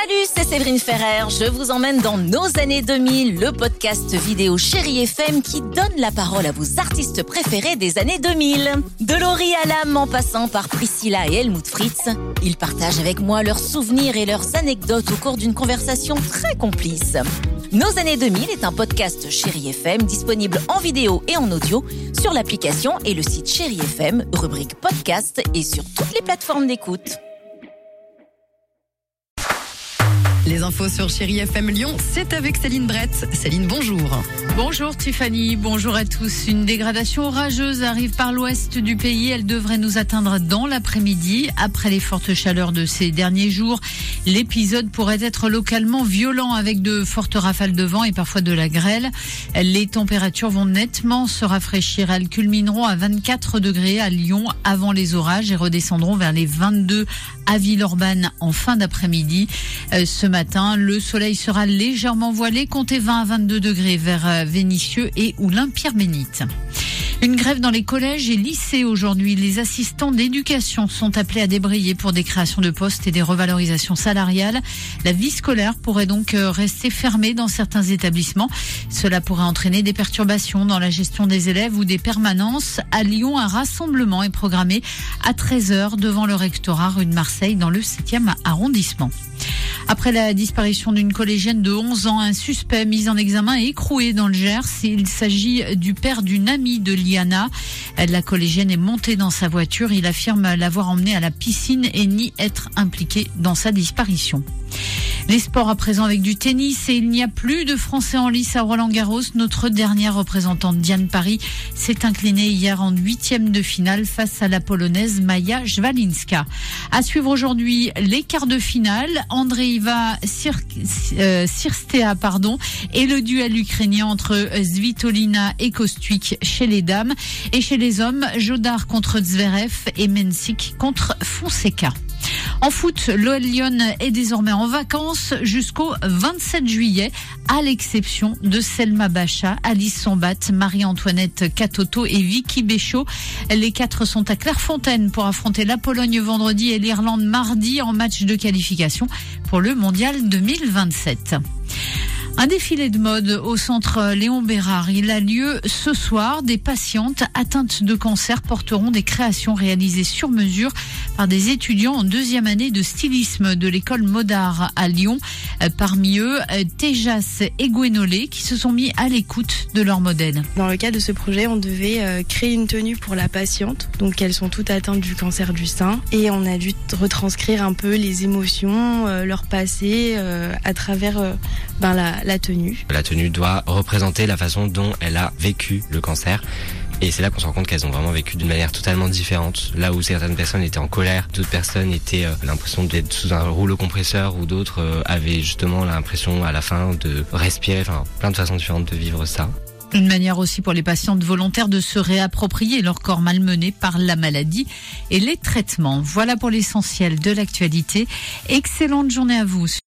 Salut, c'est Séverine Ferrer. Je vous emmène dans nos années 2000, le podcast vidéo Chérie FM qui donne la parole à vos artistes préférés des années 2000. De Laurie Hallam en passant par Priscilla et Helmut Fritz, ils partagent avec moi leurs souvenirs et leurs anecdotes au cours d'une conversation très complice. Nos années 2000 est un podcast Chérie FM disponible en vidéo et en audio sur l'application et le site Chérie FM, rubrique podcast et sur toutes les plateformes d'écoute. Les infos sur Chérie FM Lyon, c'est avec Céline Brett. Céline, bonjour. Bonjour Tiffany, bonjour à tous. Une dégradation orageuse arrive par l'ouest du pays. Elle devrait nous atteindre dans l'après-midi. Après les fortes chaleurs de ces derniers jours, l'épisode pourrait être localement violent avec de fortes rafales de vent et parfois de la grêle. Les températures vont nettement se rafraîchir. Elles culmineront à 24 degrés à Lyon avant les orages et redescendront vers les 22 à Villeurbanne en fin d'après-midi. Ce matin, le soleil sera légèrement voilé, comptez 20 à 22 degrés vers Vénissieux et Oulin-Pierre-Bénite. Une grève dans les collèges et lycées aujourd'hui. Les assistants d'éducation sont appelés à débrayer pour des créations de postes et des revalorisations salariales. La vie scolaire pourrait donc rester fermée dans certains établissements. Cela pourrait entraîner des perturbations dans la gestion des élèves ou des permanences. À Lyon, un rassemblement est programmé à 13h devant le rectorat rue de Marseille dans le 7e arrondissement. Après la disparition d'une collégienne de 11 ans, un suspect mis en examen est écroué dans le Gers. Il s'agit du père d'une amie de Liana. La collégienne est montée dans sa voiture. Il affirme l'avoir emmenée à la piscine et nie être impliqué dans sa disparition. Les sports à présent avec du tennis et il n'y a plus de Français en lice à Roland-Garros. Notre dernière représentante Diane Parry s'est inclinée hier en 8e de finale face à la Polonaise Maja Szwalinska. À suivre aujourd'hui les quarts de finale. Andreeva Cirstea et le duel ukrainien entre Svitolina et Kostwick chez les dames. Et chez les hommes, Jodar contre Zverev et Mensik contre Fonseca. En foot, l'OL Lyon est désormais en vacances jusqu'au 27 juillet, à l'exception de Selma Bacha, Alice Sombat, Marie-Antoinette Catoto et Vicky Béchaud. Les 4 sont à Clairefontaine pour affronter la Pologne vendredi et l'Irlande mardi en match de qualification pour le Mondial 2027. Un défilé de mode au centre Léon Bérard. Il a lieu ce soir. Des patientes atteintes de cancer porteront des créations réalisées sur mesure par des étudiants en 2e année de stylisme de l'école Modart à Lyon. Parmi eux, Tejas et Gwenolé qui se sont mis à l'écoute de leur modèle. Dans le cadre de ce projet, on devait créer une tenue pour la patiente. Donc elles sont toutes atteintes du cancer du sein. Et on a dû retranscrire un peu les émotions, leur passé à travers la tenue. La tenue doit représenter la façon dont elle a vécu le cancer. Et c'est là qu'on se rend compte qu'elles ont vraiment vécu d'une manière totalement différente. Là où certaines personnes étaient en colère, d'autres personnes étaient l'impression d'être sous un rouleau compresseur, ou d'autres avaient justement l'impression à la fin de respirer. Enfin, plein de façons différentes de vivre ça. Une manière aussi pour les patientes volontaires de se réapproprier leur corps malmené par la maladie et les traitements. Voilà pour l'essentiel de l'actualité. Excellente journée à vous.